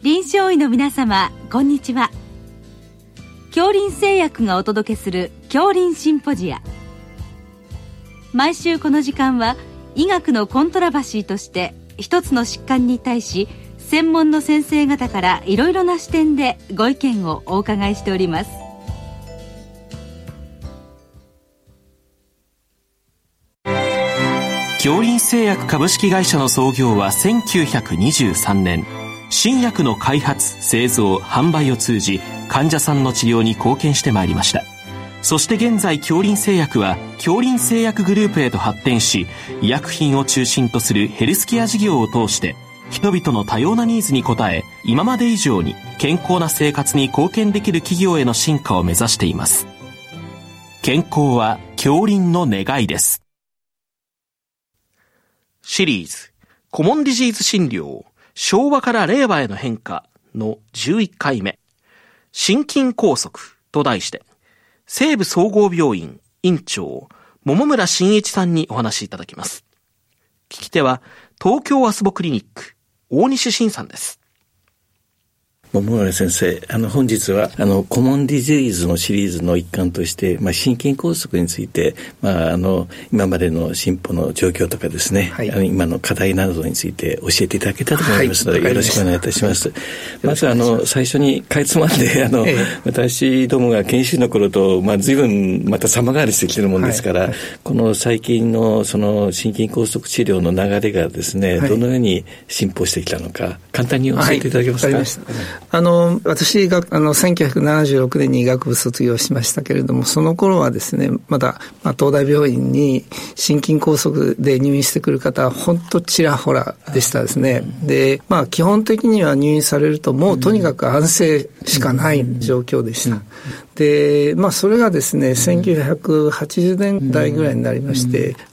臨床医の皆様、こんにちは。杏林製薬がお届けする杏林シンポジア。毎週この時間は医学のコントラバシーとして一つの疾患に対し専門の先生方からいろいろな視点でご意見をお伺いしております。 杏林製薬株式会社の創業は1923年。新薬の開発、製造、販売を通じ患者さんの治療に貢献してまいりました。そして現在杏林製薬は杏林製薬グループへと発展し、医薬品を中心とするヘルスケア事業を通して人々の多様なニーズに応え、今まで以上に健康な生活に貢献できる企業への進化を目指しています。健康は杏林の願いです。シリーズコモンディジーズ診療、昭和から令和への変化の11回目、心筋梗塞と題して、西武総合病院院長桃村真一さんにお話しいただきます。聞き手は東京アスボクリニック大西晋さんです。 桃村先生、本日はコモンディジーズのシリーズの一環として、心筋梗塞について、今までの進歩の状況とかですね、はい、今の課題などについて教えていただけたらと思いますので、はい、よろしくお願いいたします。まず最初にかいつまんで私どもが研修の頃と随分また様変わりしてきているものですから、はいはい、この最近のその心筋梗塞治療の流れがですね、はい、どのように進歩してきたのか簡単に教えていただけますか。はい、 私が1976年に医学部卒業しましたけれども、その頃はですね、まだ、東大病院に心筋梗塞で入院してくる方は本当ちらほらでしたですね。で、基本的には入院されるともうとにかく安静しかない状況でした。で、それがですね、1980年代ぐらいになりまして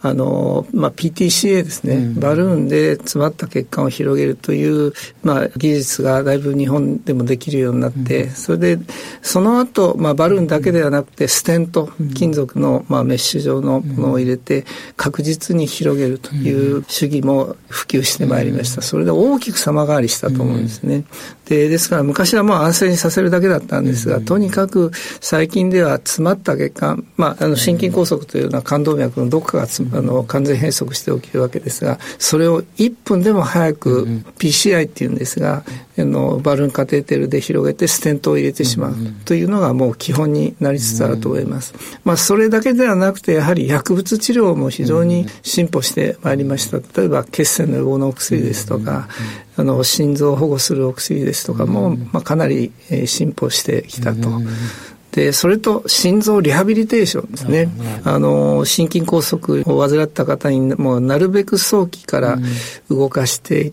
、PTCA ですね、バルーンで詰まった血管を広げるという、技術がだいぶ日本でもできるようになって、それで、その後、バルーンだけではなくて、ステント、金属の、メッシュ状のものを入れて、確実に広げるという主義も普及してまいりました。それで大きく様変わりしたと思うんですね。ですから昔は安静にさせるだけだったんですが、とにかく最近では詰まった血管、心筋梗塞というのは冠動脈のどこかが完全閉塞して起きるわけですが、それを1分でも早く PCI っていうんですが、バルーンカテーテルで広げてステントを入れてしまうというのがもう基本になりつつあると思います。それだけではなくて、やはり薬物治療も非常に進歩してまいりました。例えば血栓の予防のお薬ですとか、心臓を保護するお薬ですとかも、かなり進歩してきたと。で、それと心臓リハビリテーションですね。心筋梗塞を患った方にもうなるべく早期から動かしていって、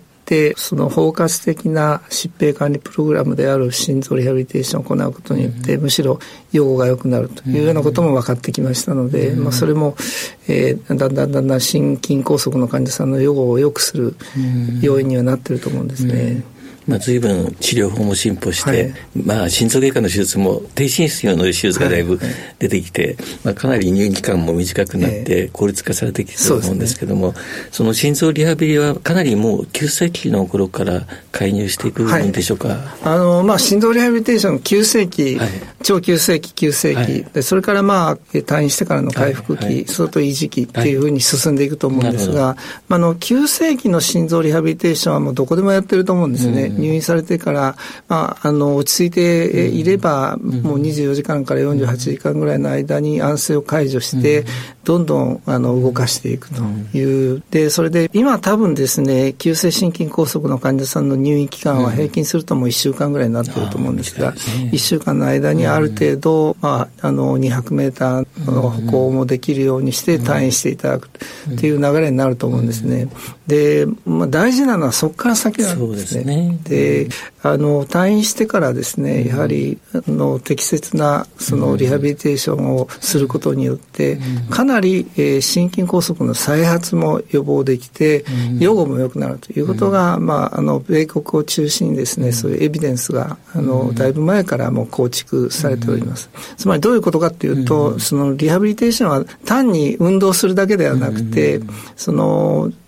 その包括的な疾病管理プログラムである心臓リハビリテーションを行うことによって、むしろ予後が良くなるというようなことも分かってきましたので、それも、だんだん心筋梗塞の患者さんの予後を良くする要因にはなっていると思うんですね。 随分治療法も進歩して、心臓外科の手術も低浸出用の手術がだいぶ出てきて、かなり入院期間も短くなって効率化されてきていると思うんですけども、その心臓リハビリはかなりもう急性期の頃から介入していくんでしょうか。 心臓リハビリテーション急性期、超急性期、急性期、でそれから退院してからの回復期、それと維持期っていうふうに進んでいくと思うんですが、急性期の心臓リハビリテーションはもうどこでもやってると思うんですね。入院されてから、落ち着いていれば、もう24時間から48時間ぐらいの間に安静を解除して、どんどん動かしていくという。で、それで今多分ですね、急性心筋梗塞の患者さんの入院期間は平均するともう1週間ぐらいになっていると思うんですが、1週間の間にある程度、200メーターの歩行もできるようにして退院していただくという流れになると思うんですね。で、大事なのはそこから先なんですね。で、退院してからですね、やはり適切なそのリハビリテーションをすることによって、かなり心筋梗塞の再発も予防できて、予後も良くなるということが、米国を中心にですね、そういうエビデンスがだいぶ前からもう構築されております。つまりどういうことかというと、そのリハビリテーションは単に運動するだけではなくて、その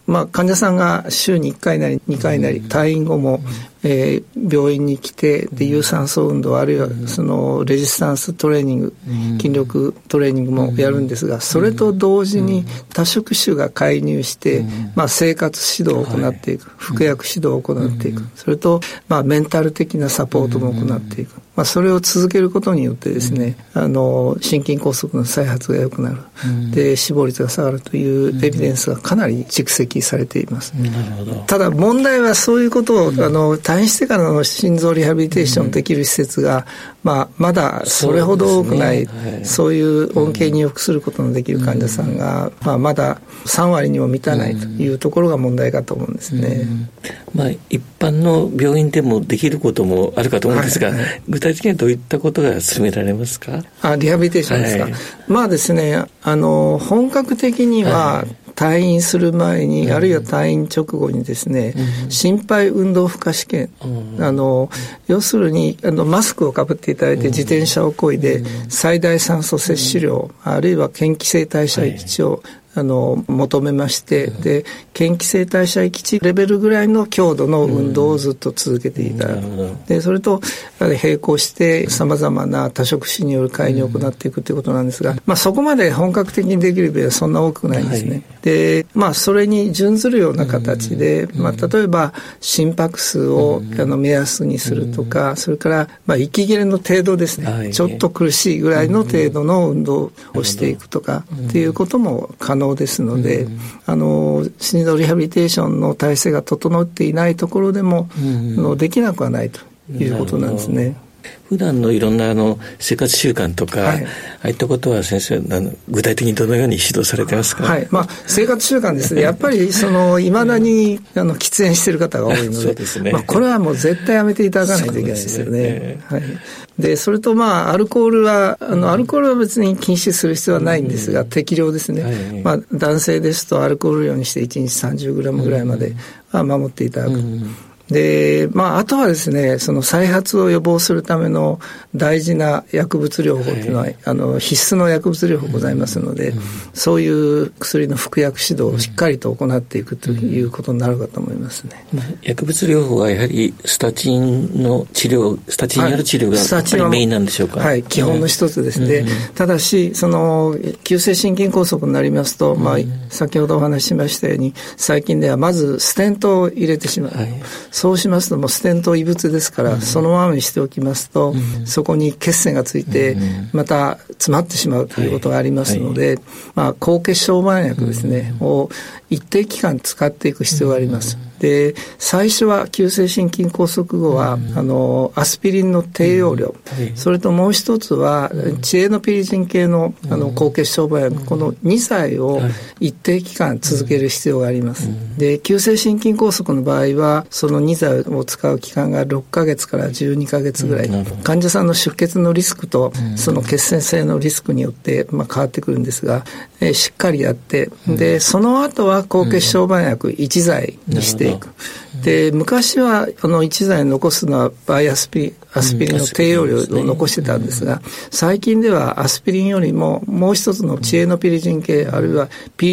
患者さんが週に1回なり2回なり退院後も、病院に来てで有酸素運動あるいはそのレジスタンストレーニング、筋力トレーニングもやるんですが、それと同時に多職種が介入して、生活指導を行っていく、服薬指導を行っていく、それと、メンタル的なサポートも行っていく、それを続けることによってですね、心筋梗塞の再発が良くなる、で死亡率が下がるというエビデンスがかなり蓄積されています。 なるほど。 ただ問題はそういうことを退院してからの心臓リハビリテーションできる施設が、まだそれほど多くない、そういう恩恵に良くすることのできる患者さんが、まだ3割にも満たないというところが問題かと思うんですね。 一般の病院でもできることもあるかと思うんですが、具体的にはどういったことが進められますか？ リハビリテーションですか。ですね、本格的には、退院する前に、あるいは退院直後にですね、心肺運動負荷試験、要するにマスクをかぶっていただいて自転車を漕いで最大酸素摂取量、あるいは嫌気性代謝域値を求めまして、で嫌気性代謝域値レベルぐらいの強度の運動をずっと続けていただく、でそれと並行してさまざまな多職種による介入を行っていくということなんですが、そこまで本格的にできる病院はそんな多くないんですね。でそれに準ずるような形で、例えば心拍数を目安にするとか、それから息切れの程度ですね、ちょっと苦しいぐらいの程度の運動をしていくとかっていうことも可能ですので、心臓リハビリテーションの体制が整っていないところでも、できなくはないということなんですね。 普段のいろんな生活習慣とか、ああいったことは先生具体的にどのように指導されてますか？ 生活習慣ですね。やっぱり未だに喫煙している方が多いので、これはもう絶対やめていただかないといけないですよね。でそれとアルコールは別に禁止する必要はないんですが、適量ですね。男性ですとアルコール量にして1日 30g ぐらいまで守っていただく。であとはですね、その再発を予防するための大事な薬物療法というのは、必須の薬物療法ございますので、そういう薬の服薬指導をしっかりと行っていくということになるかと思いますね。 薬物療法はやはりスタチンによる治療がやっぱりメインなんでしょうか？ 基本の一つですね。ただし急性心筋梗塞になりますと、先ほどお話ししましたように、最近ではまずステントを入れてしまう。そうしますともうステント異物ですから、そのままにしておきますと、そこに血栓がついてまた詰まってしまうということがありますので、抗血小板薬ですね、を一定期間使っていく必要があります。で最初は急性心筋梗塞後は、アスピリンの低用量、それともう一つはチエノピリジン系の抗血小板薬、この2剤を一定期間続ける必要があります。で急性心筋梗塞の場合はその2剤を使う期間が6ヶ月から12ヶ月ぐらい、患者さんの出血のリスクとその血栓性のリスクによって変わってくるんですが、しっかりやって、でその後は抗血小板薬1剤にしていく。で昔は1剤残すのはバイアスピリンの低用量を残してたんですが、最近ではアスピリンよりももう一つのチエノピリジン系、あるいは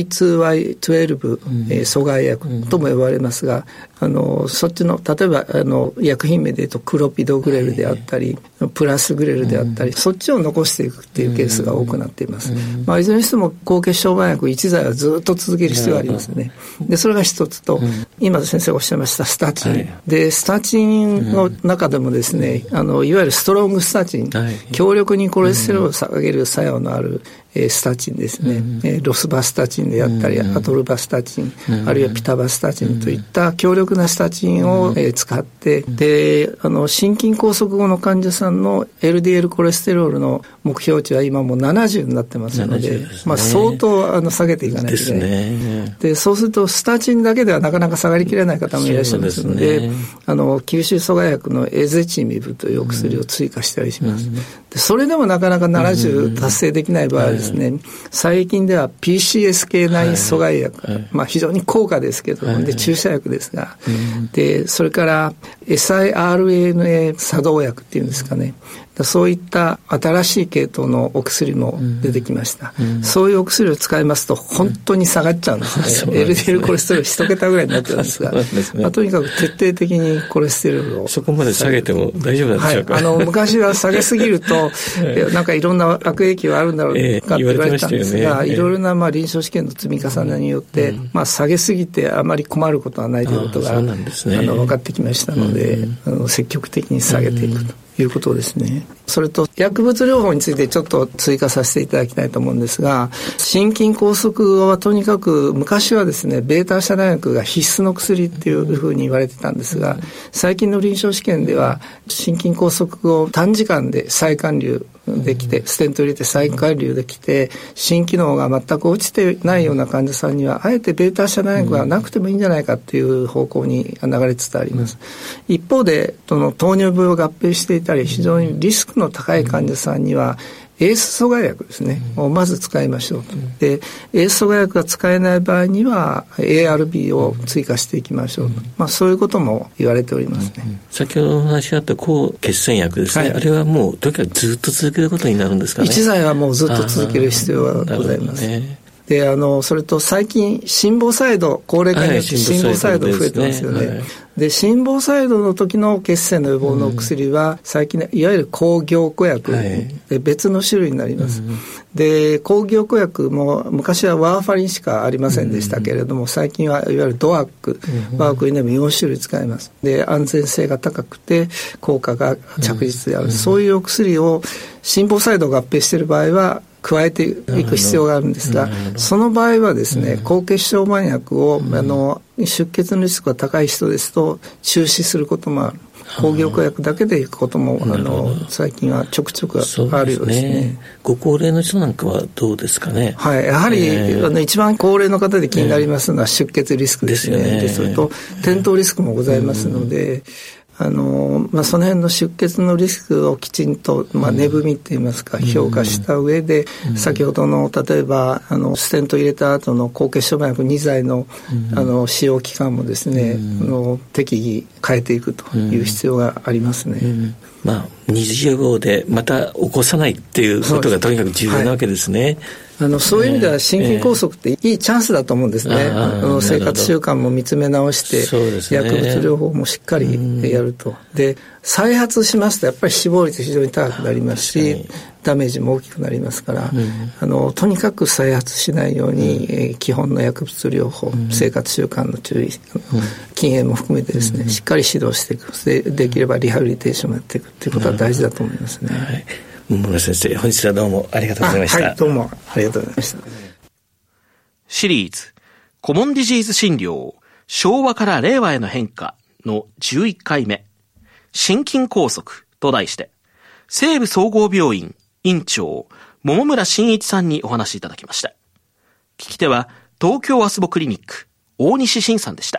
P2Y12、阻害薬とも呼ばれますが、そっちの例えば薬品名で言うとクロピドグレルであったり、プラスグレルであったり、そっちを残していくっていうケースが多くなっています。いずれにしても抗血小板薬1剤はずっと続ける必要がありますね。でそれが一つと、今先生がおっしゃいましたスタチン、でスタチンの中でもですね、いわゆるストロングスタチン、強力にコレステロールを下げる作用のあるスタチンですね、ロスバスタチンであったり、アトルバスタチン、あるいはピタバスタチンといった強力なスタチンを使って、で心筋梗塞後の患者さんの LDL コレステロールの目標値は今もう70になってますので、相当下げていかないといけない。でそうするとスタチンだけではなかなか下がりきれない方もいらっしゃいますので、吸収阻害薬のエゼチミブというお薬を追加したりします。でそれでもなかなか70達成できない場合はですね、最近では PCSK9 阻害薬、非常に高価ですけど、で注射薬ですが、でそれから siRNA 作動薬っていうんですかね、 そういった新しい系統のお薬も出てきました、そういうお薬を使いますと本当に下がっちゃうんですね、LDL コレステロール1桁ぐらいになってるんですがとにかく徹底的にコレステロールをそこまで下げても大丈夫なんでしょうか、 昔は下げすぎるとなんかいろんな悪影響があるんだろうかって言われてたんですが、いろいろな臨床試験の積み重ねによって、下げすぎてあまり困ることはないということが分かってきましたので、積極的に下げていくということですね。それと薬物療法についてちょっと追加させていただきたいと思うんですが、心筋梗塞はとにかく昔はですね、ベータ遮断薬が必須の薬っていうふうに言われてたんですが、最近の臨床試験では心筋梗塞を短時間で再管流できて、ステント入れて再管流できて、心機能が全く落ちてないような患者さんにはあえてベータ遮断薬がなくてもいいんじゃないかっていう方向に流れつつあります。一方で糖尿病を合併していたり非常にリスクの高い患者さんにはエース阻害薬ですね、をまず使いましょうと。で、エース阻害薬が使えない場合には ARB を追加していきましょうと、そういうことも言われておりますね。 先ほどの話あった抗血栓薬ですね、あれはもうとにかくずっと続けることになるんですかね。 一剤はもうずっと続ける必要がございます。で、それと最近心房細動、高齢化によって心房細動増えてますよね。で、心房細動の時の血栓の予防の薬は最近いわゆる抗凝固薬で別の種類になります。で、抗凝固薬も昔はワーファリンしかありませんでしたけれども、最近はいわゆるドアック、ワークインでも4種類使います。で、安全性が高くて効果が着実である、そういうお薬を心房細動合併している場合は加えていく必要があるんですが、その場合はですね、高血小板薬を出血のリスクが高い人ですと中止することもある。抗凝固薬だけでいくことも最近はちょくちょくあるようですね。 ご高齢の人なんかはどうですかね。 はい、やはり、一番高齢の方で気になりますのは出血リスクですね。で、それと転倒リスクもございますので、その辺の出血のリスクをきちんと、値踏みって言いますか、評価した上で、先ほどの例えばステント入れた後の抗血小板薬2剤の使用期間もですね、適宜変えていくという必要がありますね。 二次予防でまた起こさないっていうことがとにかく重要なわけですね。 そういう意味では心筋梗塞っていいチャンスだと思うんですね。生活習慣も見つめ直して、薬物療法もしっかりやると。で、再発しますとやっぱり死亡率非常に高くなりますし、ダメージも大きくなりますから、とにかく再発しないように、基本の薬物療法、生活習慣の注意、禁煙も含めてですね、しっかり指導していく。できればリハビリテーションもやっていくということは大事だと思いますね。 桃村先生、本日はどうもありがとうございました。 はい、どうもありがとうございました。 シリーズコモンディジーズ診療昭和から令和への変化の11回目、心筋梗塞と題して、西武総合病院院長桃村真一さんにお話しいただきました。聞き手は東京アスボクリニック大西晋さんでした。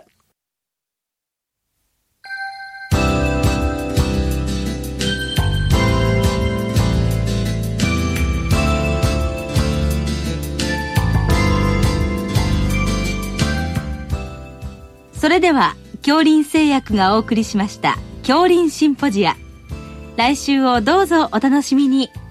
それでは杏林製薬がお送りしました杏林シンポジア、来週をどうぞお楽しみに。